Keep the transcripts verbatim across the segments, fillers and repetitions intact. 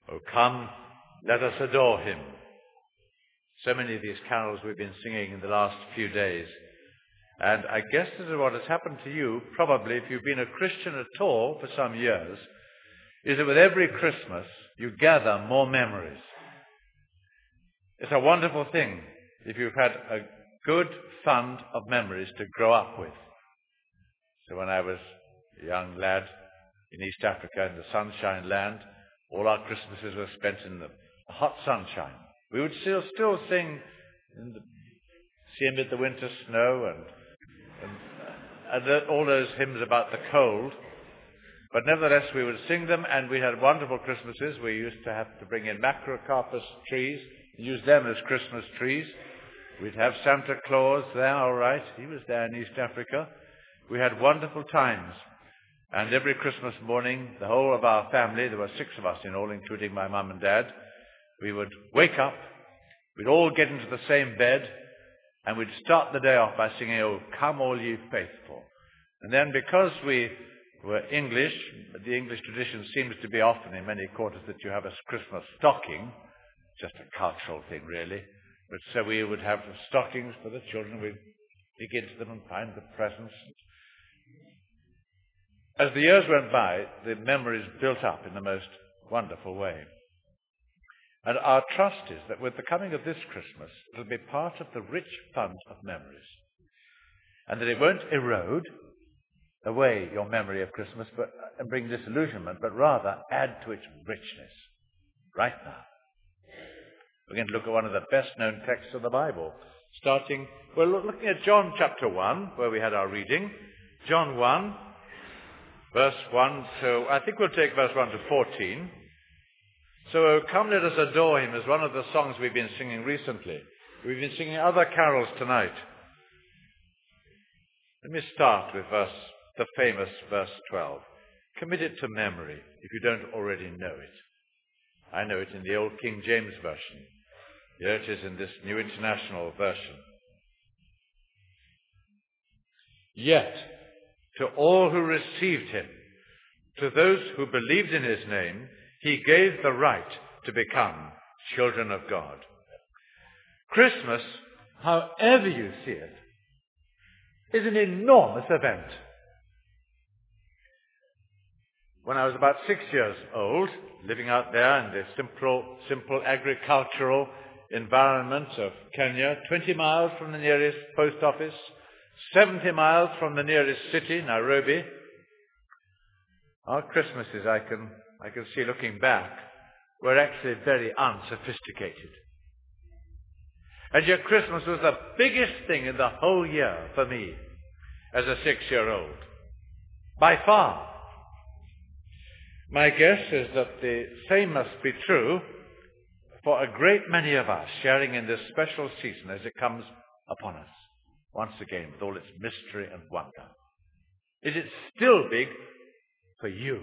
Oh, come, let us adore him. So many of these carols we've been singing in the last few days. And I guess this is what has happened to you, probably, if you've been a Christian at all for some years, is that with every Christmas, you gather more memories. It's a wonderful thing if you've had a good fund of memories to grow up with. So when I was a young lad in East Africa, in the Sunshine Land, all our Christmases were spent in the hot sunshine. We would still still sing in the, See Amid the Winter Snow and, and, and all those hymns about the cold. But nevertheless, we would sing them, and we had wonderful Christmases. We used to have to bring in macrocarpus trees, use them as Christmas trees. We'd have Santa Claus there, all right. He was there in East Africa. We had wonderful times. And every Christmas morning, the whole of our family, there were six of us in all, including my mum and dad, we would wake up, we'd all get into the same bed, and we'd start the day off by singing, "Oh, come all ye faithful." And then because we were English, the English tradition seems to be often in many quarters that you have a Christmas stocking, just a cultural thing really. But so we would have stockings for the children, we'd dig into them and find the presents. As the years went by, the memories built up in the most wonderful way. And our trust is that with the coming of this Christmas, it'll be part of the rich fund of memories. And that it won't erode away your memory of Christmas but, and bring disillusionment, but rather add to its richness right now. We're going to look at one of the best-known texts of the Bible, starting, we're looking at John chapter one, where we had our reading. John one, verse one, so I think we'll take verse one to fourteen. So, "Oh, come let us adore him" is one of the songs we've been singing recently. We've been singing other carols tonight. Let me start with verse, the famous verse twelve. Commit it to memory if you don't already know it. I know it in the old King James Version. Here it is in this New International Version. "Yet, to all who received him, to those who believed in his name, he gave the right to become children of God." Christmas, however you see it, is an enormous event. When I was about six years old, living out there in the simple, simple agricultural environment of Kenya, twenty miles from the nearest post office, seventy miles from the nearest city, Nairobi, our Christmases, I can, I can see looking back, were actually very unsophisticated. And yet Christmas was the biggest thing in the whole year for me as a six-year-old, by far. My guess is that the same must be true for a great many of us sharing in this special season as it comes upon us, once again, with all its mystery and wonder. Is it still big for you?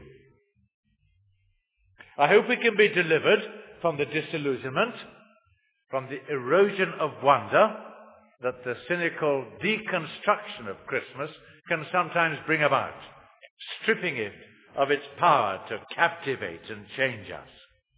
I hope we can be delivered from the disillusionment, from the erosion of wonder that the cynical deconstruction of Christmas can sometimes bring about, stripping it of its power to captivate and change us.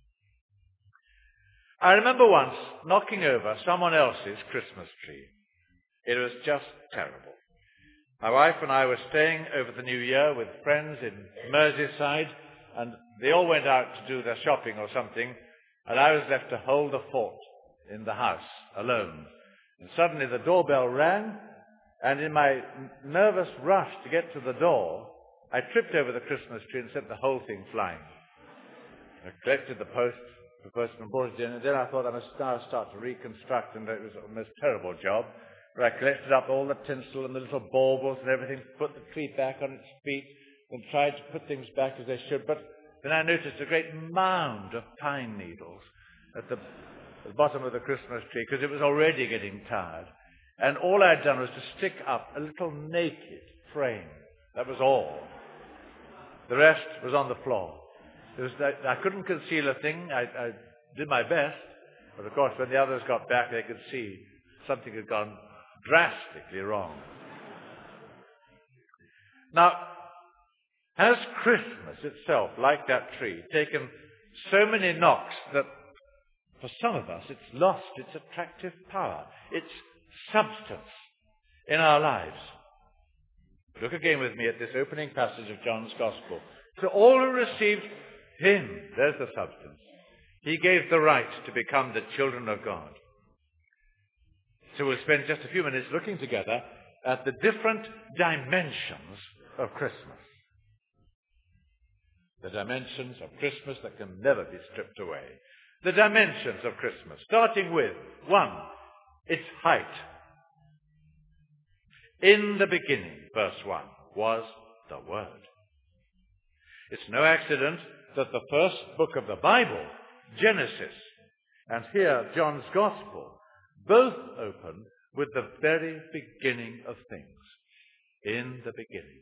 I remember once knocking over someone else's Christmas tree. It was just terrible. My wife and I were staying over the New Year with friends in Merseyside, and they all went out to do their shopping or something, and I was left to hold the fort in the house alone. And suddenly the doorbell rang, and in my nervous rush to get to the door, I tripped over the Christmas tree and sent the whole thing flying. I collected the post, the postman brought it in, and then I thought I must now start to reconstruct, and it was a most terrible job, where I collected up all the tinsel and the little baubles and everything, put the tree back on its feet, and tried to put things back as they should. But then I noticed a great mound of pine needles at the, at the bottom of the Christmas tree, because it was already getting tired. And all I'd done was to stick up a little naked frame. That was all. The rest was on the floor. It was that I couldn't conceal a thing. I, I did my best. But of course, when the others got back, they could see something had gone drastically wrong. Now, has Christmas itself, like that tree, taken so many knocks that for some of us it's lost its attractive power, its substance in our lives. Look again with me at this opening passage of John's Gospel. To all who received him, there's the substance, he gave the right to become the children of God. So we'll spend just a few minutes looking together at the different dimensions of Christmas. The dimensions of Christmas that can never be stripped away. The dimensions of Christmas, starting with, one, its height. In the beginning, verse one, was the Word. It's no accident that the first book of the Bible, Genesis, and here John's Gospel, both open with the very beginning of things. In the beginning.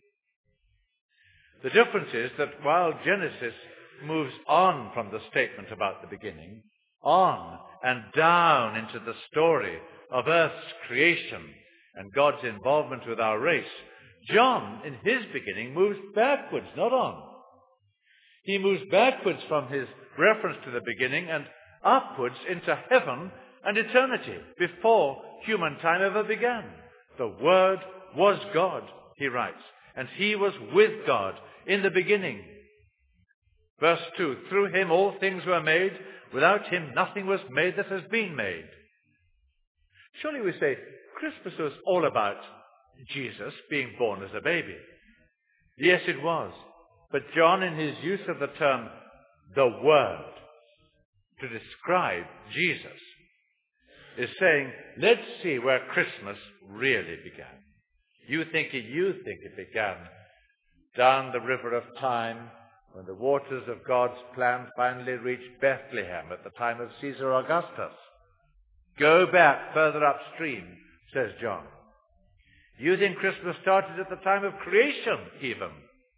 The difference is that while Genesis moves on from the statement about the beginning, on and down into the story of Earth's creation and God's involvement with our race, John, in his beginning, moves backwards, not on. He moves backwards from his reference to the beginning and upwards into heaven and eternity, before human time ever began. The Word was God, he writes, and he was with God in the beginning. Verse two, through him all things were made, without him nothing was made that has been made. Surely we say Christmas was all about Jesus being born as a baby. Yes, it was. But John, in his use of the term, the Word, to describe Jesus, is saying, let's see where Christmas really began. You think it, you think it began down the river of time when the waters of God's plan finally reached Bethlehem at the time of Caesar Augustus. Go back further upstream, says John. You think Christmas started at the time of creation, even.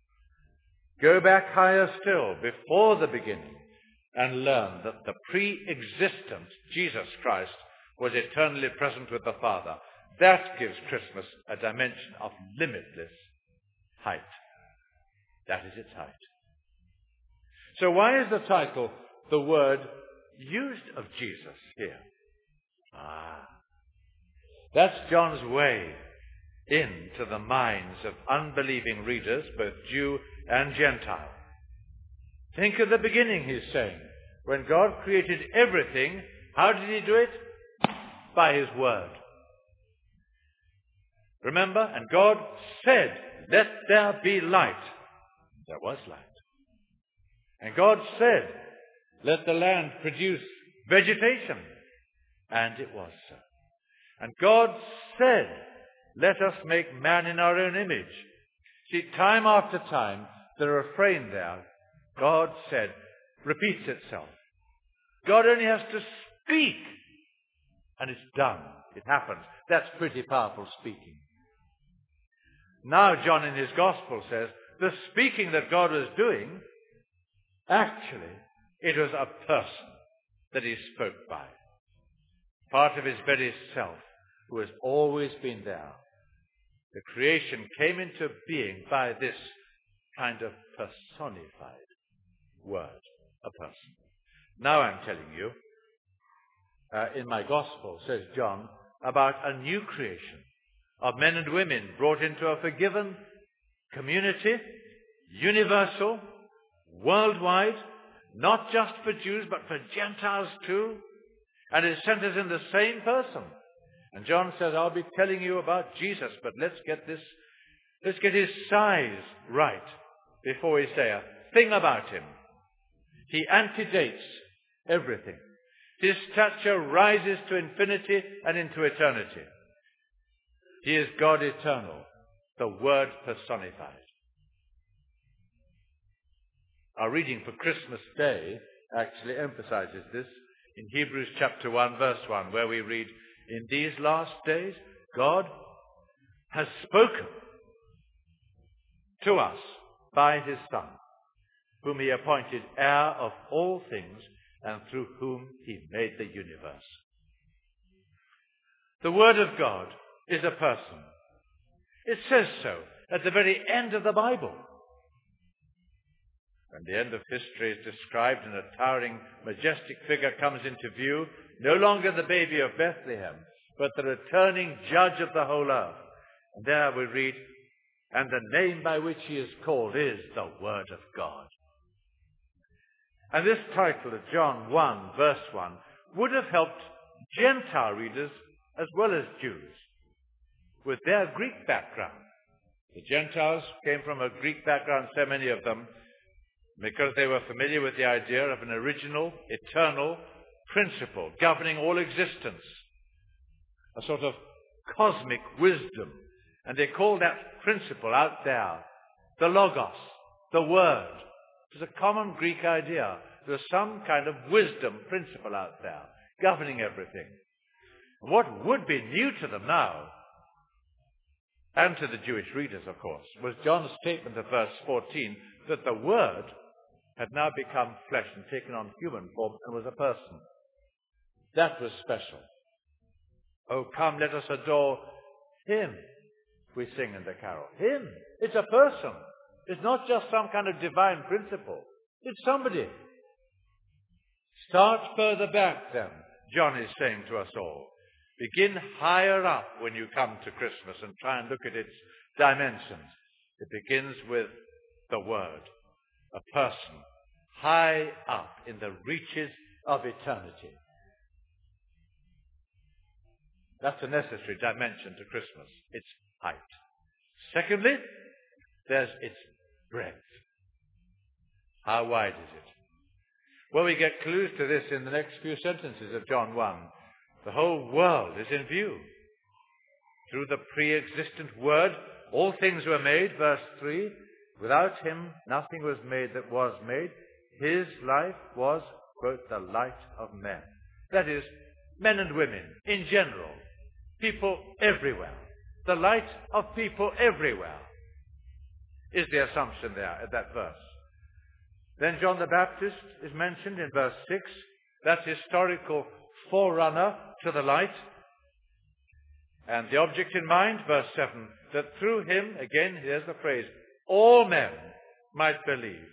Go back higher still, before the beginning, and learn that the pre-existent Jesus Christ was eternally present with the Father. That gives Christmas a dimension of limitless height. That is its height. So why is the title, the Word, used of Jesus here? Ah, that's John's way into the minds of unbelieving readers, both Jew and Gentile. Think of the beginning, he's saying. When God created everything, how did he do it? By his Word. Remember? And God said, let there be light. There was light. And God said, let the land produce vegetation. And it was so. And God said, let us make man in our own image. See, time after time, the refrain there, God said, repeats itself. God only has to speak. And it's done. It happens. That's pretty powerful speaking. Now John in his Gospel says, the speaking that God was doing, actually, it was a person that he spoke by. Part of his very self, who has always been there. The creation came into being by this kind of personified word, a person. Now I'm telling you, uh, in my Gospel, says John, about a new creation of men and women brought into a forgiven community, universal, worldwide, not just for Jews, but for Gentiles too. And it centers in the same person. And John says, I'll be telling you about Jesus, but let's get this, let's get his size right before we say a thing about him. He antedates everything. His stature rises to infinity and into eternity. He is God eternal, the Word personified. Our reading for Christmas Day actually emphasizes this in Hebrews chapter one, verse one, where we read, in these last days, God has spoken to us by his Son, whom he appointed heir of all things, and through whom he made the universe. The Word of God is a person. It says so at the very end of the Bible. when the end of history is described and a towering, majestic figure comes into view, no longer the baby of Bethlehem, but the returning judge of the whole earth. And there we read, and the name by which he is called is the Word of God. And this title of John one, verse one, would have helped Gentile readers as well as Jews with their Greek background. The Gentiles came from a Greek background, so many of them, because they were familiar with the idea of an original, eternal principle governing all existence, a sort of cosmic wisdom. And they called that principle out there the Logos, the Word. It was a common Greek idea. There was some kind of wisdom principle out there governing everything. What would be new to them now, and to the Jewish readers, of course, was John's statement of verse fourteen that the Word had now become flesh and taken on human form and was a person. That was special. Oh, come, let us adore him, we sing in the carol. Him. It's a person. It's not just some kind of divine principle. It's somebody. Start further back then, John is saying to us all. Begin higher up when you come to Christmas and try and look at its dimensions. It begins with the Word, a person, high up in the reaches of eternity. That's a necessary dimension to Christmas, its height. Secondly, there's its breadth. How wide is it? Well, we get clues to this in the next few sentences of John one. The whole world is in view. Through the pre-existent Word, all things were made, verse three. Without him, nothing was made that was made. His life was, quote, the light of men. That is, men and women in general. People everywhere. The light of people everywhere is the assumption there at that verse. Then John the Baptist is mentioned in verse six. That historical forerunner to the light. And the object in mind, verse seven, that through him, again, here's the phrase, all men might believe.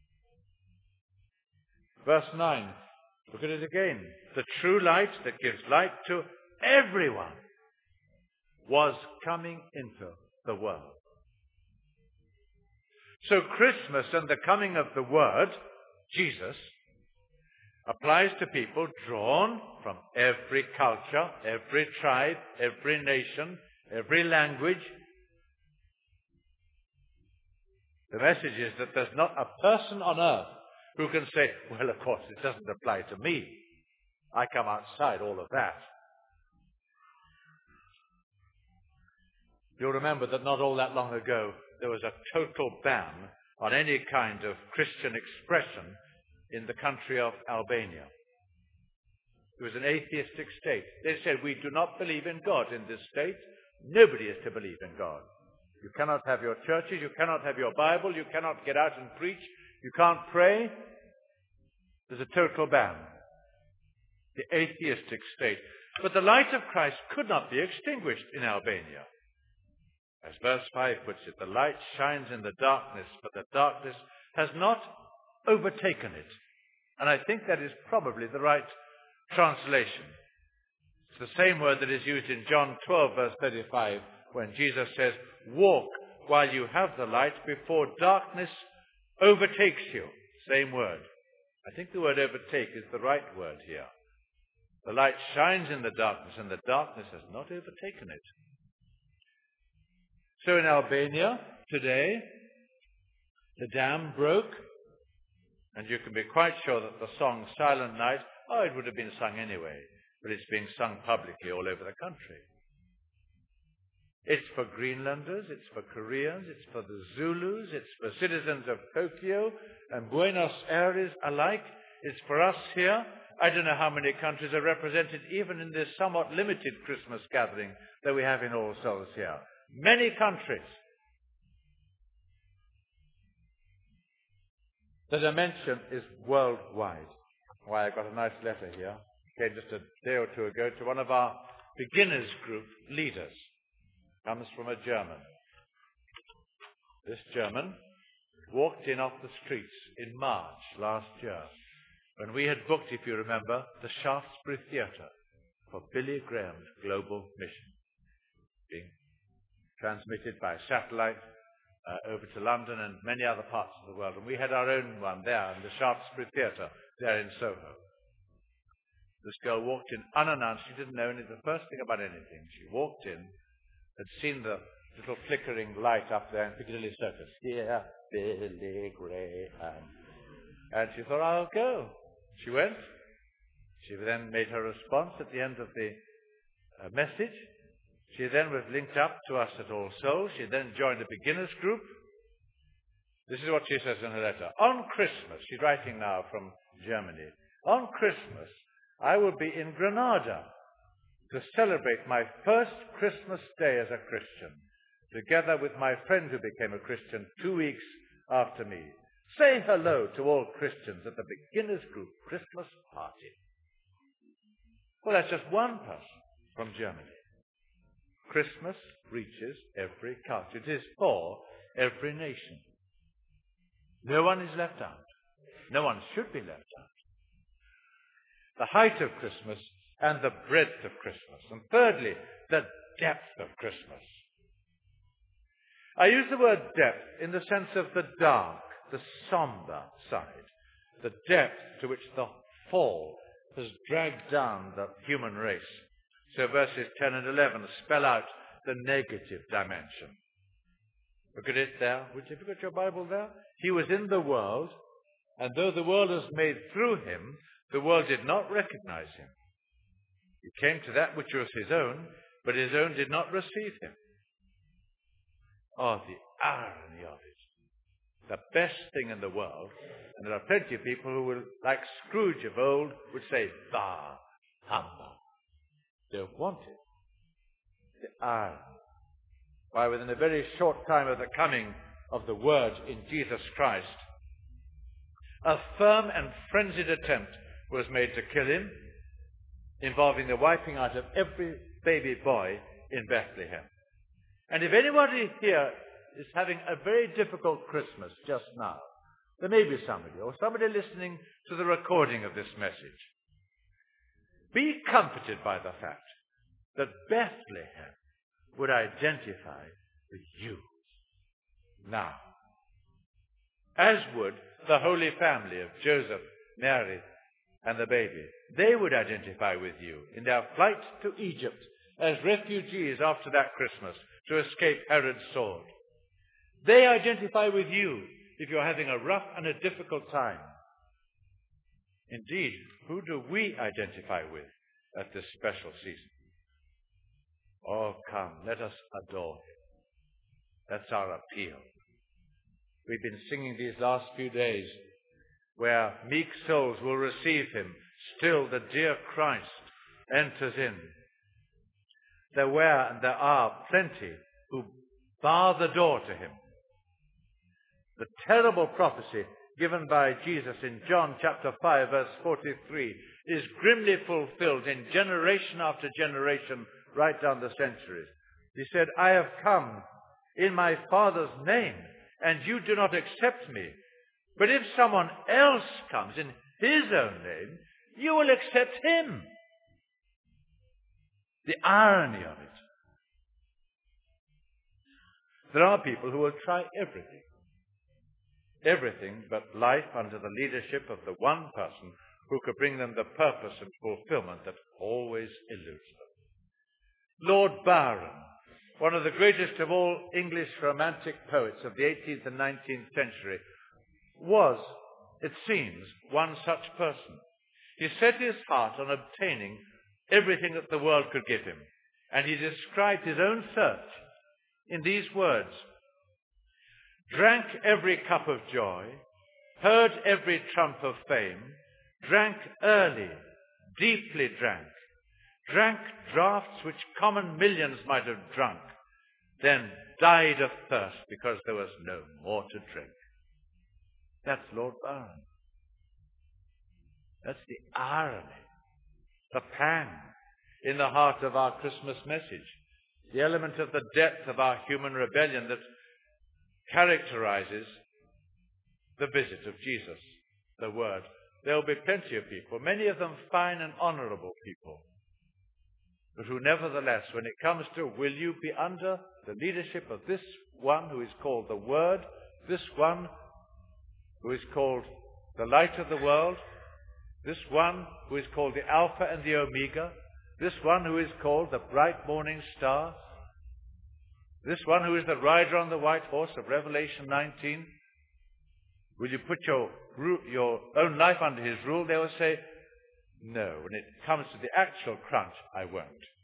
Verse nine, look at it again. The true light that gives light to everyone was coming into the world. So Christmas and the coming of the Word, Jesus, applies to people drawn from every culture, every tribe, every nation, every language. The message is that there's not a person on earth who can say, well, of course, it doesn't apply to me. I come outside all of that. You'll remember that not all that long ago, there was a total ban on any kind of Christian expression in the country of Albania. It was an atheistic state. They said, we do not believe in God in this state. Nobody is to believe in God. You cannot have your churches, you cannot have your Bible, you cannot get out and preach, you can't pray. There's a total ban. The atheistic state. But the light of Christ could not be extinguished in Albania. As verse five puts it, the light shines in the darkness, but the darkness has not overtaken it. And I think that is probably the right translation. It's the same word that is used in John twelve, verse thirty-five, when Jesus says, walk while you have the light before darkness overtakes you. Same word. I think the word overtake is the right word here. The light shines in the darkness, and the darkness has not overtaken it. So in Albania, today, the dam broke, and you can be quite sure that the song Silent Night, oh, it would have been sung anyway, but it's being sung publicly all over the country. It's for Greenlanders, it's for Koreans, it's for the Zulus, it's for citizens of Tokyo and Buenos Aires alike. It's for us here. I don't know how many countries are represented even in this somewhat limited Christmas gathering that we have in All Souls here. Many countries. The dimension is worldwide. Why, I got a nice letter here. Came just a day or two ago to one of our beginners group leaders. Comes from a German. This German walked in off the streets in March last year, when we had booked, if you remember, the Shaftesbury Theatre for Billy Graham's global mission, being transmitted by satellite uh, over to London and many other parts of the world. And we had our own one there in the Shaftesbury Theatre there in Soho. This girl walked in unannounced. She didn't know any, the first thing about anything. She walked in, had seen the little flickering light up there in Piccadilly Circus. Here, Billy Graham. And she thought, I'll go. She went. She then made her response at the end of the uh, message. She then was linked up to us at All Souls. She then joined a beginners group. This is what she says in her letter. On Christmas, she's writing now from Germany, on Christmas, I will be in Granada to celebrate my first Christmas day as a Christian, together with my friend who became a Christian two weeks after me. Say hello to all Christians at the beginners group Christmas party. Well, that's just one person from Germany. Christmas reaches every culture. It is for every nation. No one is left out. No one should be left out. The height of Christmas and the breadth of Christmas. And thirdly, the depth of Christmas. I use the word depth in the sense of the dark, the somber side, the depth to which the fall has dragged down the human race. So verses ten and eleven spell out the negative dimension. Look at it there. Would you look at your Bible there? He was in the world, and though the world was made through him, the world did not recognize him. He came to that which was his own, but his own did not receive him. Oh, the irony of it. The best thing in the world, and there are plenty of people who will, like Scrooge of old, would say, bah, humbug. Don't want it. The irony. Why, within a very short time of the coming of the Word in Jesus Christ, a firm and frenzied attempt was made to kill him, involving the wiping out of every baby boy in Bethlehem. And if anybody here is having a very difficult Christmas just now, there may be somebody, or somebody listening to the recording of this message, be comforted by the fact that Bethlehem would identify with you now, as would the Holy Family of Joseph, Mary, and the baby. They would identify with you in their flight to Egypt as refugees after that Christmas to escape Herod's sword. They identify with you if you're having a rough and a difficult time. Indeed, who do we identify with at this special season? Oh, come, let us adore him. That's our appeal. We've been singing these last few days where meek souls will receive him. Still the dear Christ enters in. There were and there are plenty who bar the door to him. The terrible prophecy given by Jesus in John chapter five verse forty-three is grimly fulfilled in generation after generation right down the centuries. He said, I have come in my Father's name, and you do not accept me. But if someone else comes in his own name, you will accept him. The irony of it. There are people who will try everything. Everything but life under the leadership of the one person who could bring them the purpose and fulfillment that always eludes them. Lord Byron, one of the greatest of all English romantic poets of the eighteenth and nineteenth century, was, it seems, one such person. He set his heart on obtaining everything that the world could give him, and he described his own search in these words: drank every cup of joy, heard every trump of fame, drank early, deeply drank, drank draughts which common millions might have drunk, then died of thirst because there was no more to drink. That's Lord Byron. That's the irony, the pang in the heart of our Christmas message, the element of the depth of our human rebellion that characterizes the visit of Jesus, the Word. There will be plenty of people, many of them fine and honorable people, but who nevertheless, when it comes to, will you be under the leadership of this one who is called the Word, this one who is called the light of the world, this one who is called the Alpha and the Omega, this one who is called the bright morning star, this one who is the rider on the white horse of Revelation nineteen, will you put your, your own life under his rule? They will say, no, when it comes to the actual crunch, I won't.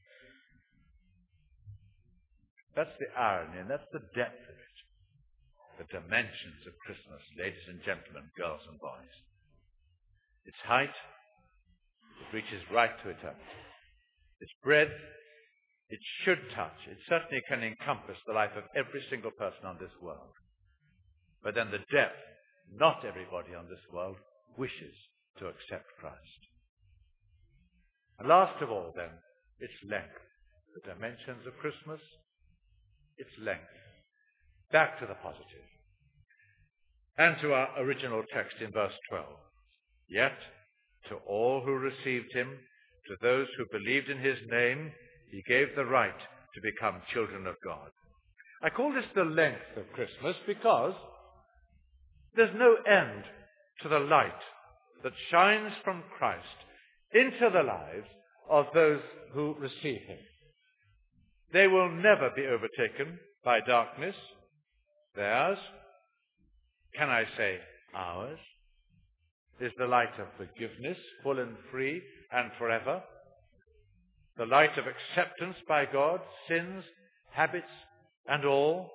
That's the irony, and that's the depth of it. The dimensions of Christmas, ladies and gentlemen, girls and boys. Its height, it reaches right to eternity. Its breadth, it should touch. It certainly can encompass the life of every single person on this world. But then the depth, not everybody on this world wishes to accept Christ. And last of all, then, its length. The dimensions of Christmas, its length. Back to the positive. And to our original text in verse twelve. Yet, to all who received him, to those who believed in his name, he gave the right to become children of God. I call this the length of Christmas because there's no end to the light that shines from Christ into the lives of those who receive him. They will never be overtaken by darkness. Theirs, can I say ours, is the light of forgiveness, full and free and forever. The light of acceptance by God, sins, habits, and all.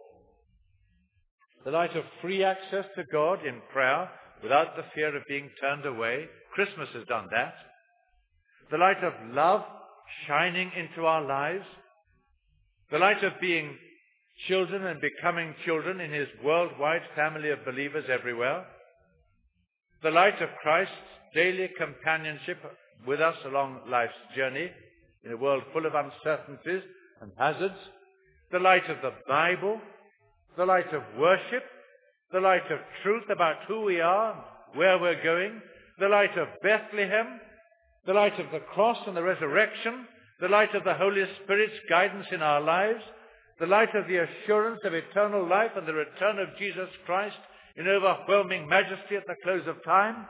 The light of free access to God in prayer without the fear of being turned away. Christmas has done that. The light of love shining into our lives. The light of being children and becoming children in his worldwide family of believers everywhere. The light of Christ's daily companionship with us along life's journey in a world full of uncertainties and hazards. The light of the Bible. The light of worship. The light of truth about who we are, where we're going. The light of Bethlehem. The light of the cross and the resurrection. The light of the Holy Spirit's guidance in our lives. The light of the assurance of eternal life and the return of Jesus Christ in overwhelming majesty at the close of time.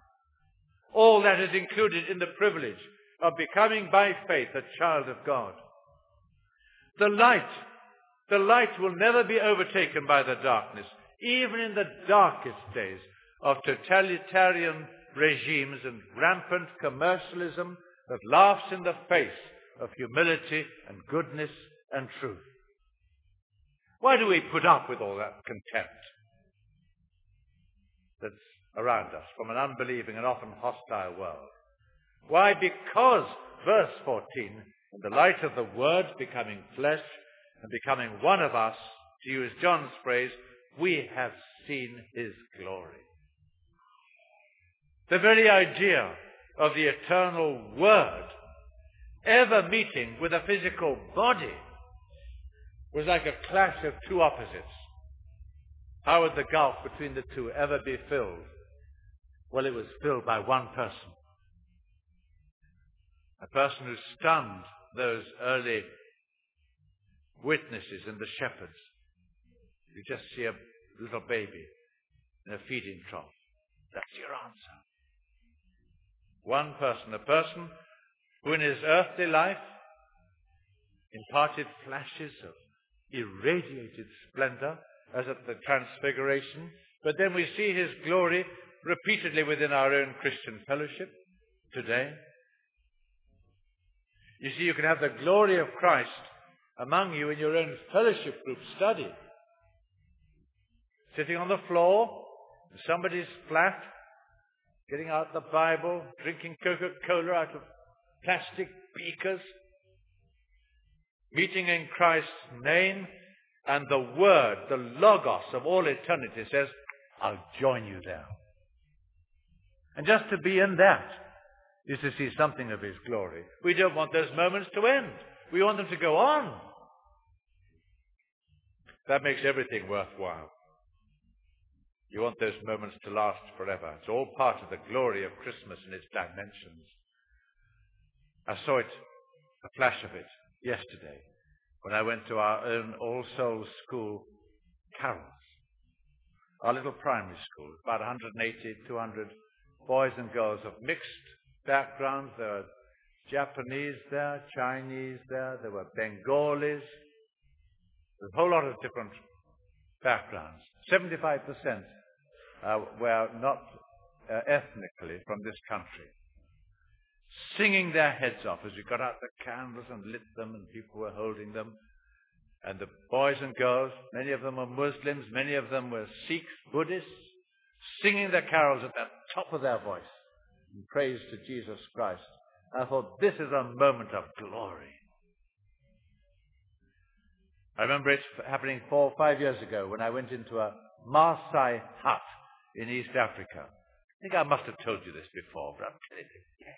All that is included in the privilege of becoming by faith a child of God. The light, the light will never be overtaken by the darkness, even in the darkest days of totalitarian regimes and rampant commercialism that laughs in the face of humility and goodness and truth. Why do we put up with all that contempt that's around us from an unbelieving and often hostile world? Why? Because, verse fourteen, in the light of the Word becoming flesh and becoming one of us, to use John's phrase, we have seen his glory. The very idea of the eternal Word ever meeting with a physical body was like a clash of two opposites. How would the gulf between the two ever be filled? Well, it was filled by one person. A person who stunned those early witnesses and the shepherds. You just see a little baby in a feeding trough. That's your answer. One person, a person who in his earthly life imparted flashes of irradiated splendor, as at the Transfiguration, but then we see his glory repeatedly within our own Christian fellowship today. You see, you can have the glory of Christ among you in your own fellowship group study. Sitting on the floor in somebody's flat, getting out the Bible, drinking Coca-Cola out of plastic beakers, meeting in Christ's name, and the Word, the Logos of all eternity says, I'll join you there. And just to be in that is to see something of his glory. We don't want those moments to end. We want them to go on. That makes everything worthwhile. You want those moments to last forever. It's all part of the glory of Christmas in its dimensions. I saw it, a flash of it, yesterday when I went to our own All Souls School carols. Our little primary school, about one hundred eighty, two hundred boys and girls of mixed backgrounds. There were Japanese there, Chinese there, there were Bengalis. There's a whole lot of different backgrounds. seventy-five percent uh, were not uh, ethnically from this country. Singing their heads off as we got out the candles and lit them and people were holding them. And the boys and girls, many of them were Muslims, many of them were Sikhs, Buddhists, singing their carols at the top of their voice in praise to Jesus Christ. I thought, this is a moment of glory. I remember it happening four or five years ago when I went into a Maasai hut in East Africa. I think I must have told you this before, but I'll tell it again.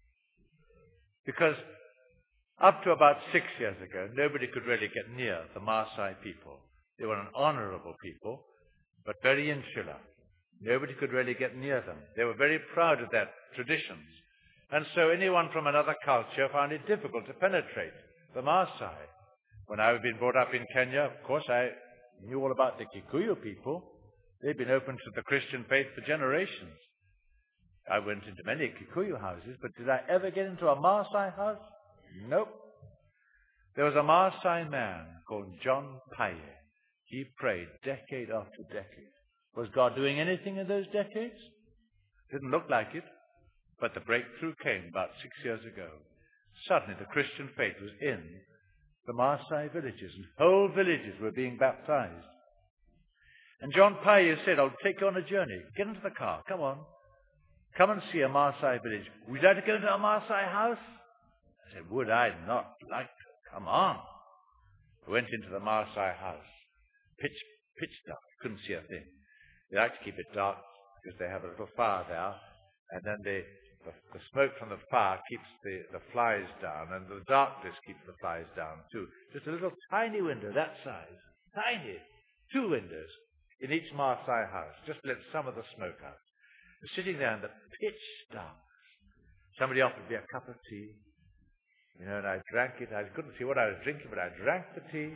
Because up to about six years ago, nobody could really get near the Maasai people. They were an honorable people, but very insular. Nobody could really get near them. They were very proud of their traditions. And so anyone from another culture found it difficult to penetrate the Maasai. When I had been brought up in Kenya, of course, I knew all about the Kikuyu people. They'd been open to the Christian faith for generations. I went into many Kikuyu houses, but did I ever get into a Maasai house? Nope. There was a Maasai man called John Paye. He prayed decade after decade. Was God doing anything in those decades? Didn't look like it, but the breakthrough came about six years ago. Suddenly the Christian faith was in the Maasai villages, and whole villages were being baptized. And John Paye said, I'll take you on a journey. Get into the car. Come on. Come and see a Maasai village. Would you like to go into a Maasai house? I said, would I not like to? Come on. I went into the Maasai house. Pitch, pitch dark. Couldn't see a thing. They like to keep it dark because they have a little fire there. And then they, the, the smoke from the fire keeps the, the flies down. And the darkness keeps the flies down too. Just a little tiny window that size. Tiny. Two windows in each Maasai house. Just let some of the smoke out. I was sitting there in the pitch dark. Somebody offered me a cup of tea. You know, and I drank it. I couldn't see what I was drinking, but I drank the tea.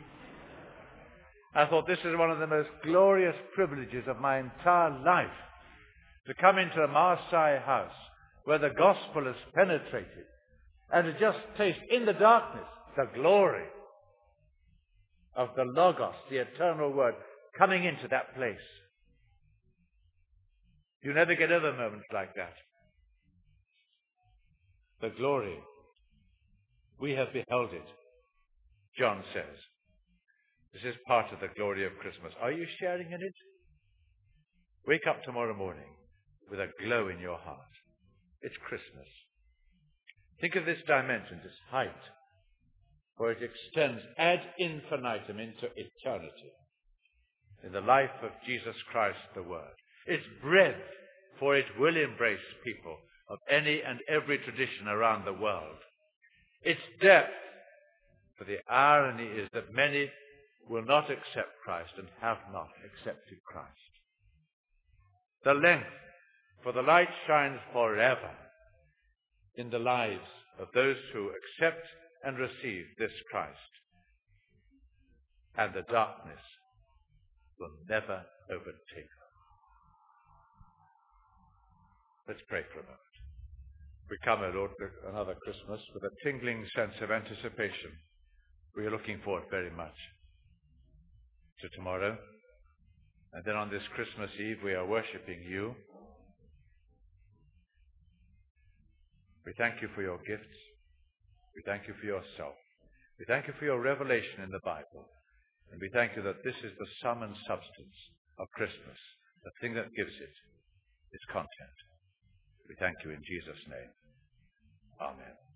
I thought this is one of the most glorious privileges of my entire life, to come into a Maasai house where the gospel has penetrated and to just taste in the darkness the glory of the Logos, the eternal word, coming into that place. You never get over moments like that. The glory. We have beheld it, John says. This is part of the glory of Christmas. Are you sharing in it? Wake up tomorrow morning with a glow in your heart. It's Christmas. Think of this dimension, this height, for it extends ad infinitum into eternity in the life of Jesus Christ the Word. Its breadth, for it will embrace people of any and every tradition around the world. Its depth, for the irony is that many will not accept Christ and have not accepted Christ. The length, for the light shines forever in the lives of those who accept and receive this Christ. And the darkness will never overtake them. Let's pray for a moment. We come, O Lord, to another Christmas with a tingling sense of anticipation. We are looking forward very much to tomorrow. And then on this Christmas Eve, we are worshipping you. We thank you for your gifts. We thank you for yourself. We thank you for your revelation in the Bible. And we thank you that this is the sum and substance of Christmas, the thing that gives it its content. We thank you in Jesus' name. Amen.